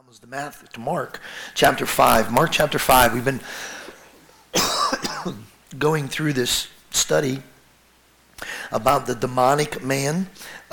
Was to Mark chapter 5. Mark chapter 5. We've been going through this study about the demonic man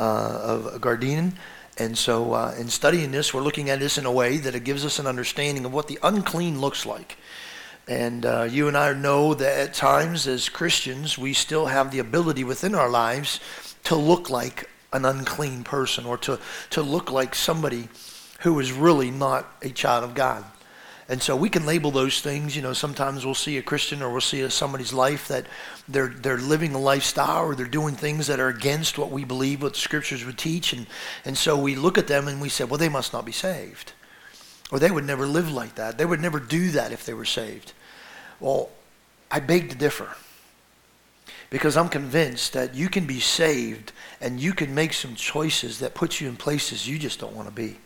of Gadarene. And so in studying this, we're looking at this in a way that it gives us an understanding of what the unclean looks like. And you and I know that at times as Christians, we still have the ability within our lives to look like an unclean person or to look like somebody who is really not a child of God. And so we can label those things. You know, sometimes we'll see a Christian or we'll see somebody's life that they're living a lifestyle or they're doing things that are against what we believe, what the scriptures would teach. And so we look at them and we say, well, they must not be saved. Or they would never live like that. They would never do that if they were saved. Well, I beg to differ. Because I'm convinced that you can be saved and you can make some choices that put you in places you just don't want to be.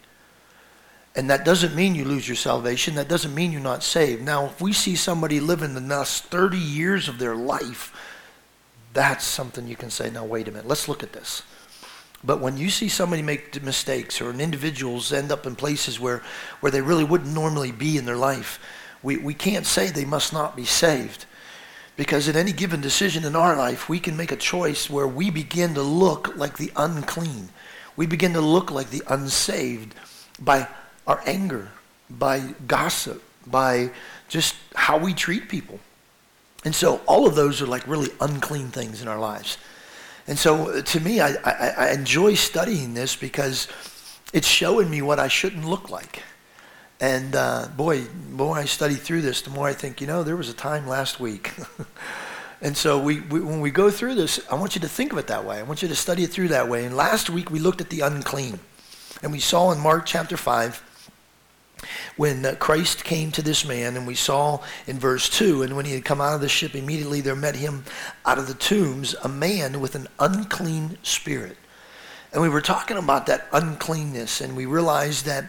And that doesn't mean you lose your salvation. That doesn't mean you're not saved. Now, if we see somebody living the last 30 years of their life, that's something you can say, now wait a minute, let's look at this. But when you see somebody make mistakes or individuals end up in places where they really wouldn't normally be in their life, we can't say they must not be saved. Because at any given decision in our life, we can make a choice where we begin to look like the unclean. We begin to look like the unsaved by our anger, by gossip, by just how we treat people. And so all of those are like really unclean things in our lives. And so to me, I enjoy studying this because it's showing me what I shouldn't look like. And boy, the more I study through this, the more I think, there was a time last week. And so when we go through this, I want you to think of it that way. I want you to study it through that way. And last week we looked at the unclean. And we saw in Mark chapter 5, when Christ came to this man, and we saw in verse 2, and when he had come out of the ship, immediately there met him out of the tombs a man with an unclean spirit. And we were talking about that uncleanness, and we realized that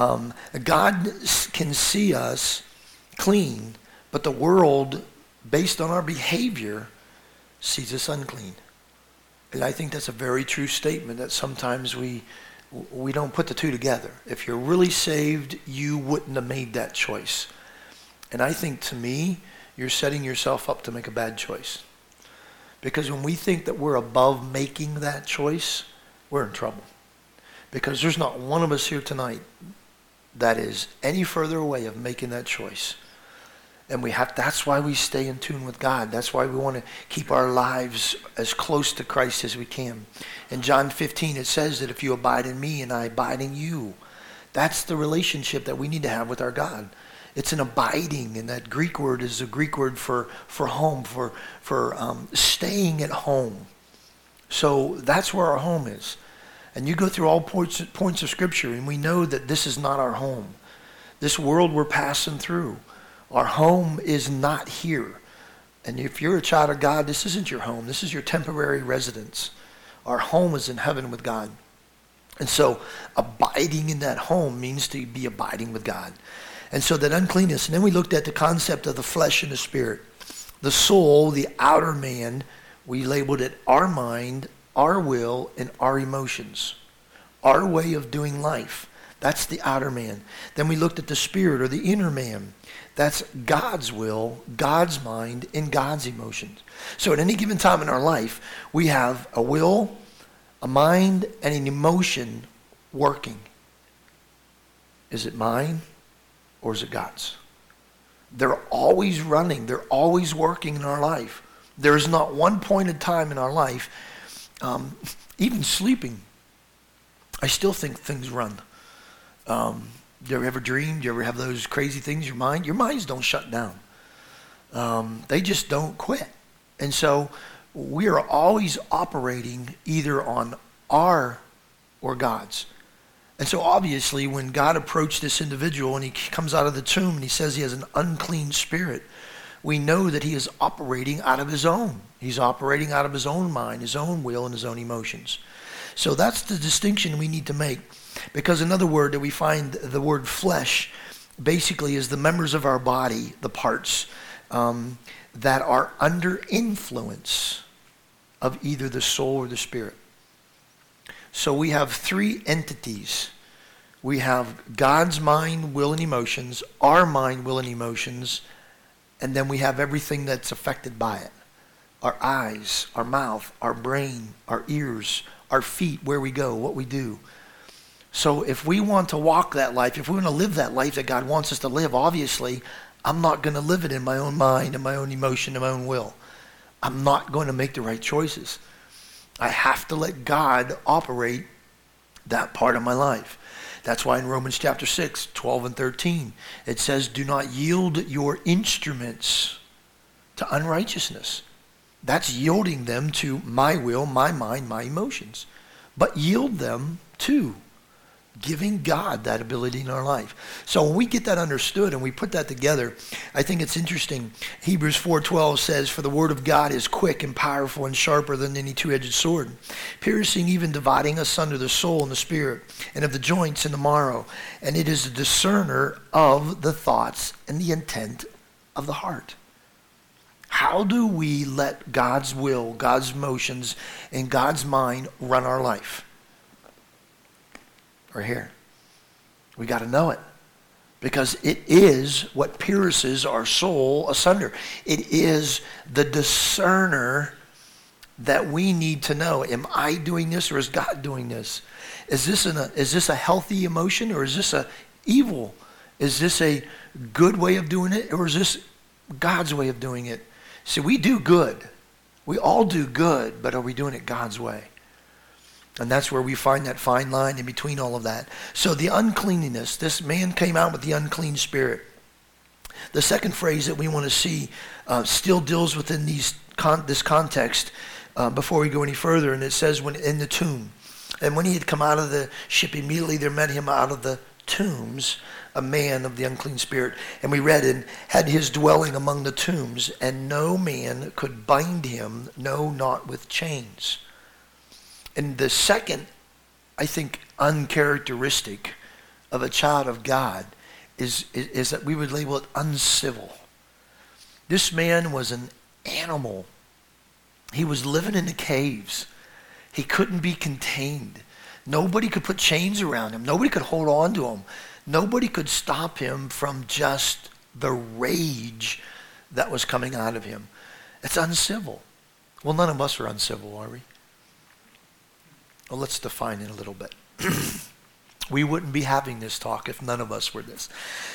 God can see us clean, but the world, based on our behavior, sees us unclean. And I think that's a very true statement that sometimes we don't put the two together. If you're really saved, you wouldn't have made that choice. And I think, to me, you're setting yourself up to make a bad choice. Because when we think that we're above making that choice, we're in trouble. Because there's not one of us here tonight that is any further away of making that choice. And that's why we stay in tune with God. That's why we want to keep our lives as close to Christ as we can. In John 15, it says that if you abide in me and I abide in you, that's the relationship that we need to have with our God. It's an abiding, and that Greek word is a Greek word for home, for staying at home. So that's where our home is. And you go through all points of Scripture, and we know that this is not our home. This world we're passing through, our home is not here. And if you're a child of God, this isn't your home. This is your temporary residence. Our home is in heaven with God. And so abiding in that home means to be abiding with God. And so that uncleanness. And then we looked at the concept of the flesh and the spirit. The soul, the outer man, we labeled it our mind, our will, and our emotions. Our way of doing life. That's the outer man. Then we looked at the spirit, or the inner man. That's God's will, God's mind, and God's emotions. So at any given time in our life, we have a will, a mind, and an emotion working. Is it mine or is it God's? They're always running. They're always working in our life. There is not one point in time in our life, even sleeping, I still think things run. Do you ever dream? Do you ever have those crazy things in your mind? Your minds don't shut down. They just don't quit. And so we are always operating either on our or God's. And so obviously when God approached this individual and he comes out of the tomb and he says he has an unclean spirit, we know that he is operating out of his own. He's operating out of his own mind, his own will, and his own emotions. So that's the distinction we need to make. Because another word that we find, the word flesh, basically is the members of our body, the parts that are under influence of either the soul or the spirit. So we have three entities. We have God's mind, will, and emotions, our mind, will, and emotions, and then we have everything that's affected by it. Our eyes, our mouth, our brain, our ears, our feet, where we go, what we do. So if we want to walk that life, if we want to live that life that God wants us to live, obviously, I'm not going to live it in my own mind and my own emotion and my own will. I'm not going to make the right choices. I have to let God operate that part of my life. That's why in Romans chapter 6, 12 and 13, it says, do not yield your instruments to unrighteousness. That's yielding them to my will, my mind, my emotions. But yield them to giving God that ability in our life. So when we get that understood and we put that together, I think it's interesting. Hebrews 4:12 says, for the word of God is quick and powerful and sharper than any two-edged sword, piercing even dividing asunder the soul and the spirit and of the joints and the marrow. And it is a discerner of the thoughts and the intent of the heart. How do we let God's will, God's motions, and God's mind run our life? Right here. We got to know it. Because it is what pierces our soul asunder. It is the discerner that we need to know. Am I doing this or is God doing this? Is this a healthy emotion or is this a evil? Is this a good way of doing it or is this God's way of doing it? See, we do good. We all do good, but are we doing it God's way? And that's where we find that fine line in between all of that. So the uncleanliness, this man came out with the unclean spirit. The second phrase that we want to see still deals within this context before we go any further. And it says, when in the tomb. And when he had come out of the ship, immediately there met him out of the tombs a man of the unclean spirit. And we read, and had his dwelling among the tombs, and no man could bind him, no, not with chains. And the second, I think, uncharacteristic of a child of God is that we would label it uncivil. This man was an animal. He was living in the caves. He couldn't be contained. Nobody could put chains around him. Nobody could hold on to him. Nobody could stop him from just the rage that was coming out of him. It's uncivil. Well, none of us are uncivil, are we? Well, let's define it a little bit. We wouldn't be having this talk if none of us were this.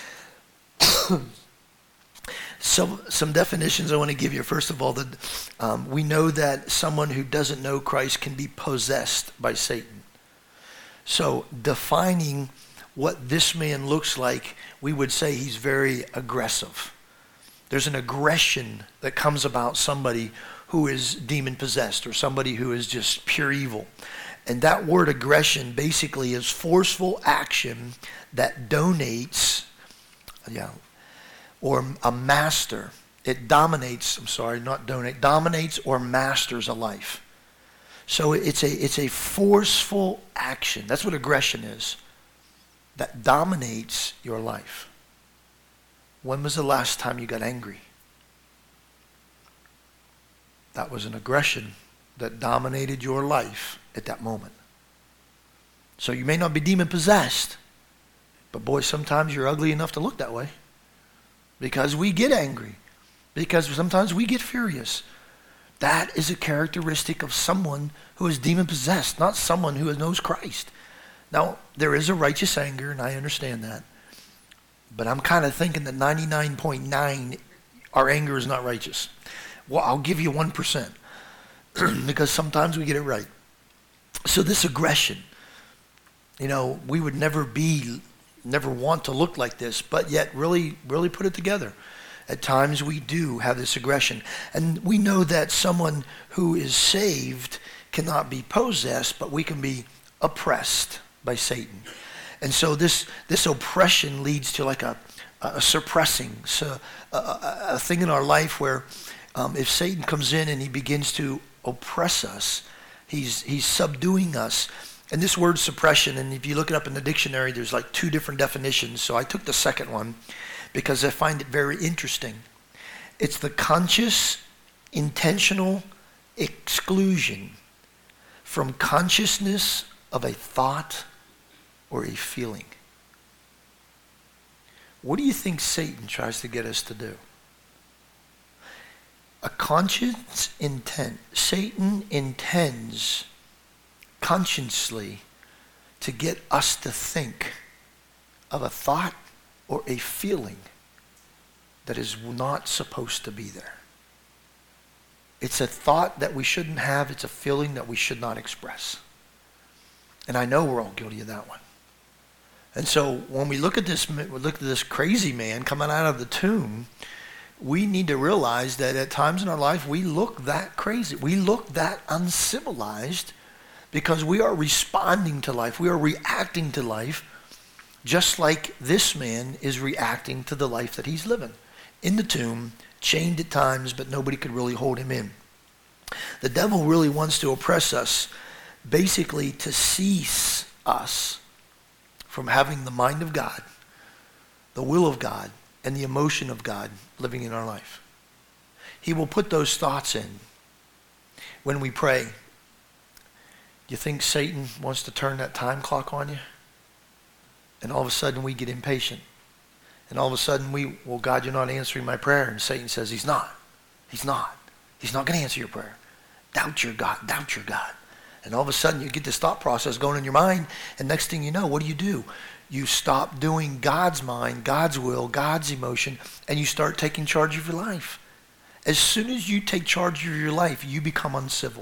So, some definitions I want to give you. First of all, we know that someone who doesn't know Christ can be possessed by Satan. So, defining what this man looks like, we would say he's very aggressive. There's an aggression that comes about somebody who is demon-possessed or somebody who is just pure evil. And that word aggression basically is forceful action that donates, or a master. It dominates, dominates or masters a life. So it's a forceful action. That's what aggression is. That dominates your life. When was the last time you got angry? That was an aggression that dominated your life at that moment. So you may not be demon-possessed, but boy, sometimes you're ugly enough to look that way. Because we get angry. Because sometimes we get furious. That is a characteristic of someone who is demon-possessed, not someone who knows Christ. Now, there is a righteous anger, and I understand that. But I'm kind of thinking that 99.9, our anger is not righteous. Well, I'll give you 1%. Because sometimes we get it right. So this aggression, we would never want to look like this, but yet really put it together. At times we do have this aggression. And we know that someone who is saved cannot be possessed, but we can be oppressed by Satan. And so this oppression leads to like a suppressing, so a thing in our life where if Satan comes in and he begins to oppress us, he's subduing us. And this word suppression, and if you look it up in the dictionary, there's like 2 different definitions. So I took the second one because I find it very interesting. It's the conscious, intentional exclusion from consciousness of a thought or a feeling. What do you think Satan tries to get us to do? A conscious intent. Satan intends consciously to get us to think of a thought or a feeling that is not supposed to be there. It's a thought that we shouldn't have. It's a feeling that we should not express. And I know we're all guilty of that one. And so when we look at this crazy man coming out of the tomb, we need to realize that at times in our life we look that crazy. We look that uncivilized because we are responding to life. We are reacting to life just like this man is reacting to the life that he's living. In the tomb, chained at times, but nobody could really hold him in. The devil really wants to oppress us, basically to cease us from having the mind of God, the will of God, and the emotion of God living in our life. He will put those thoughts in when we pray. Do you think Satan wants to turn that time clock on you? And all of a sudden we get impatient. And all of a sudden well, God, you're not answering my prayer. And Satan says, he's not. He's not. He's not going to answer your prayer. Doubt your God. Doubt your God. And all of a sudden you get this thought process going in your mind. And next thing you know, what do? You stop doing God's mind, God's will, God's emotion, and you start taking charge of your life. As soon as you take charge of your life, you become uncivil.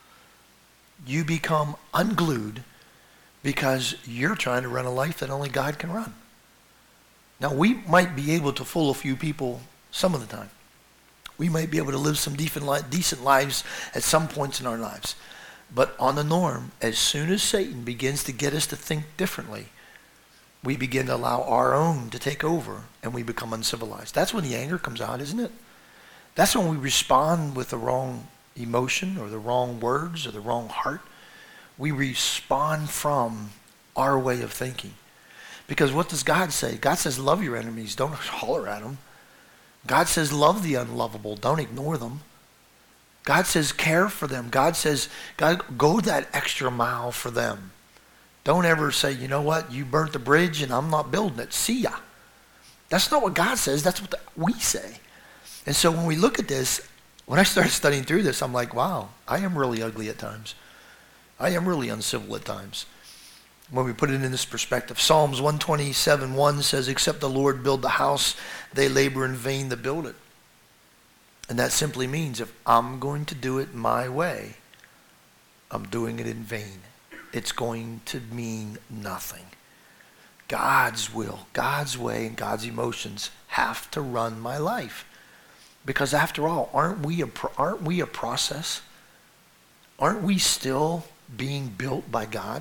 You become unglued because you're trying to run a life that only God can run. Now, we might be able to fool a few people some of the time. We might be able to live some decent lives at some points in our lives. But on the norm, as soon as Satan begins to get us to think differently, we begin to allow our own to take over and we become uncivilized. That's when the anger comes out, isn't it? That's when we respond with the wrong emotion or the wrong words or the wrong heart. We respond from our way of thinking. Because what does God say? God says, love your enemies. Don't holler at them. God says, love the unlovable. Don't ignore them. God says, care for them. God says, God, go that extra mile for them. Don't ever say, you know what, you burnt the bridge and I'm not building it. See ya. That's not what God says. That's what we say. And so when we look at this, when I started studying through this, I'm like, wow, I am really ugly at times. I am really uncivil at times. When we put it in this perspective, Psalms 127:1 says, except the Lord build the house, they labor in vain that build it. And that simply means if I'm going to do it my way, I'm doing it in vain. It's going to mean nothing. God's will, God's way, and God's emotions have to run my life. Because after all, aren't we a process? Aren't we still being built by God?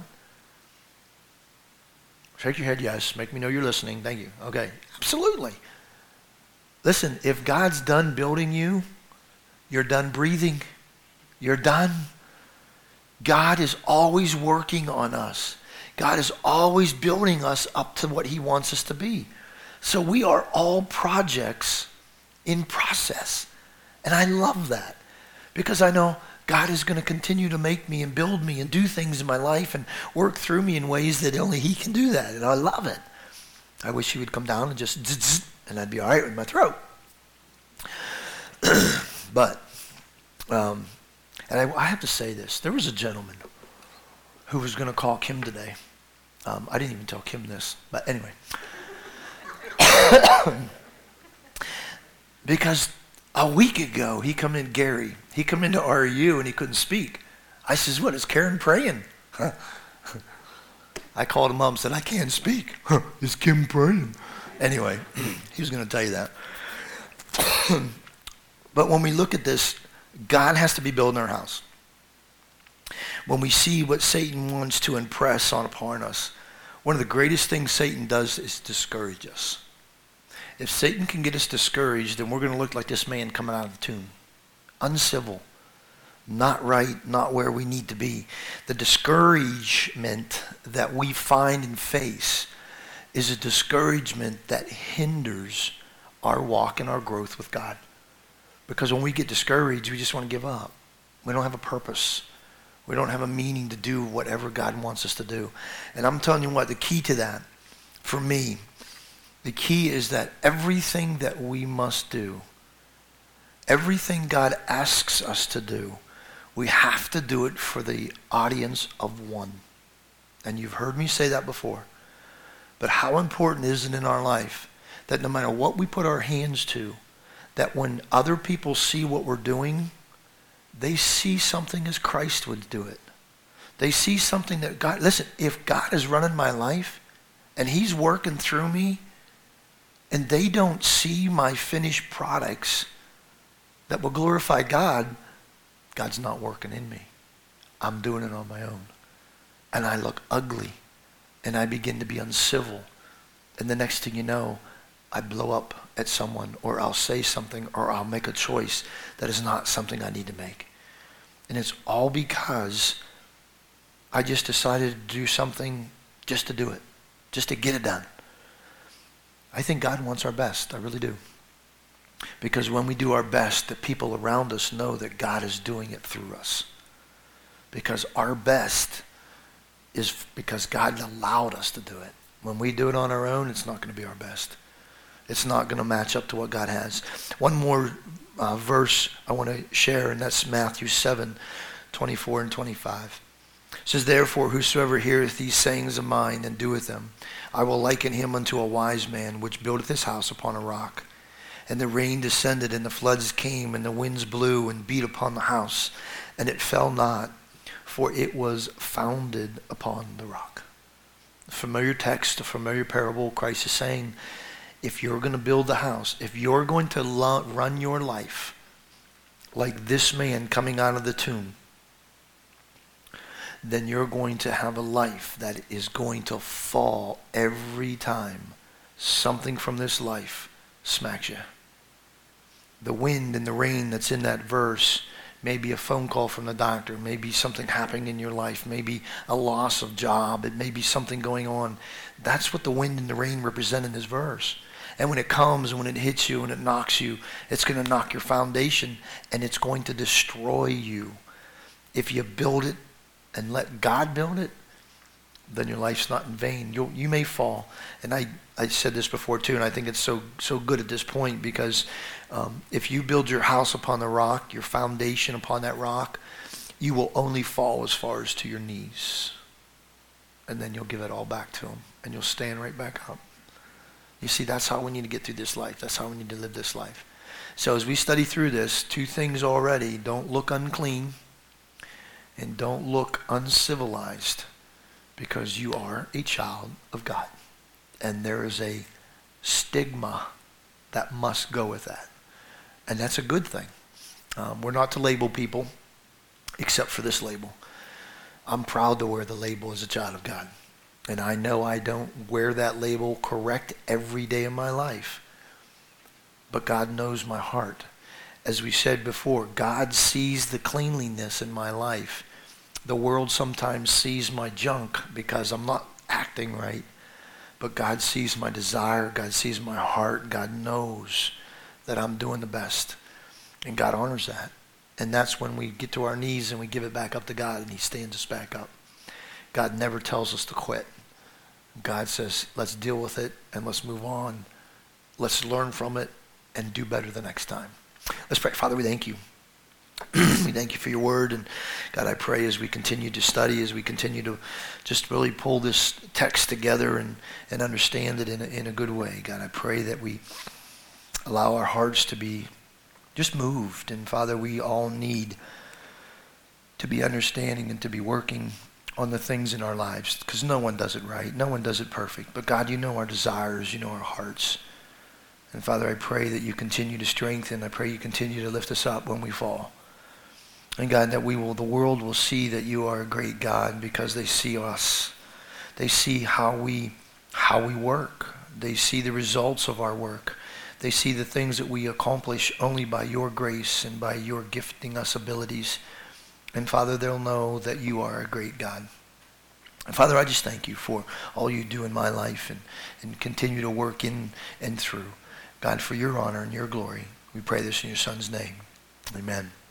Shake your head, yes. Make me know you're listening. Thank you. Okay. Absolutely. Listen, if God's done building you, you're done breathing. You're done. God is always working on us. God is always building us up to what he wants us to be. So we are all projects in process. And I love that because I know God is going to continue to make me and build me and do things in my life and work through me in ways that only he can do that. And I love it. I wish he would come down and just zzz, and I'd be all right with my throat. But, and I have to say this. There was a gentleman who was going to call Kim today. I didn't even tell Kim this, but anyway. Because a week ago, Gary, he come into RU and he couldn't speak. I says, what, is Karen praying? I called him up and said, I can't speak. Is Kim praying? Anyway, he was going to tell you that. But when we look at this, God has to be building our house. When we see what Satan wants to impress upon us, one of the greatest things Satan does is discourage us. If Satan can get us discouraged, then we're going to look like this man coming out of the tomb. Uncivil, not right, not where we need to be. The discouragement that we find and face is a discouragement that hinders our walk and our growth with God. Because when we get discouraged, we just want to give up. We don't have a purpose. We don't have a meaning to do whatever God wants us to do. And I'm telling you what, the key to that, for me, The key is that everything that we must do, everything God asks us to do, we have to do it for the audience of one. And you've heard me say that before. But how important is it in our life that no matter what we put our hands to, that when other people see what we're doing, they see something as Christ would do it. They see something that God, listen, if God is running my life and he's working through me and they don't see my finished products that will glorify God, God's not working in me. I'm doing it on my own. And I look ugly and I begin to be uncivil. And the next thing you know, I blow up at someone, or I'll say something, or I'll make a choice that is not something I need to make. And it's all because I just decided to do something just to do it, just to get it done. I think God wants our best. I really do. Because when we do our best, the people around us know that God is doing it through us. Because our best is because God allowed us to do it. When we do it on our own, it's not going to be our best. It's not going to match up to what God has. One more verse I want to share, and that's Matthew 7:24 and 25. It says, therefore, whosoever heareth these sayings of mine and doeth them, I will liken him unto a wise man, which buildeth his house upon a rock. And the rain descended, and the floods came, and the winds blew and beat upon the house, and it fell not, for it was founded upon the rock. A familiar text, a familiar parable. Christ is saying, if you're going to build the house, if you're going to run your life like this man coming out of the tomb, then you're going to have a life that is going to fall every time something from this life smacks you. The wind and the rain that's in that verse may be a phone call from the doctor, maybe something happening in your life, maybe a loss of job, it may be something going on. That's what the wind and the rain represent in this verse. And when it comes and when it hits you and it knocks you, it's going to knock your foundation and it's going to destroy you. If you build it and let God build it, then your life's not in vain. You may fall. And I said this before too, and I think it's so good at this point because if you build your house upon the rock, your foundation upon that rock, you will only fall as far as to your knees. And then you'll give it all back to him and you'll stand right back up. You see, that's how we need to get through this life. That's how we need to live this life. So as we study through this, two things already. Don't look unclean and don't look uncivilized because you are a child of God. And there is a stigma that must go with that. And that's a good thing. We're not to label people except for this label. I'm proud to wear the label as a child of God. And I know I don't wear that label correct every day of my life. But God knows my heart. As we said before, God sees the cleanliness in my life. The world sometimes sees my junk because I'm not acting right. But God sees my desire. God sees my heart. God knows that I'm doing the best. And God honors that. And that's when we get to our knees and we give it back up to God and he stands us back up. God never tells us to quit. God says, let's deal with it and let's move on. Let's learn from it and do better the next time. Let's pray. Father, we thank you. We thank you for your word. And God, I pray as we continue to study, as we continue to just really pull this text together and understand it in a good way. God, I pray that we allow our hearts to be just moved. And Father, we all need to be understanding and to be working on the things in our lives because no one does it right. No one does it perfect. But God, you know our desires. You know our hearts. And Father, I pray that you continue to strengthen. I pray you continue to lift us up when we fall. And God, that the world will see that you are a great God because they see us. They see how we work. They see the results of our work. They see the things that we accomplish only by your grace and by your gifting us abilities. And Father, they'll know that you are a great God. And Father, I just thank you for all you do in my life and continue to work in and through. God, for your honor and your glory, we pray this in your Son's name. Amen.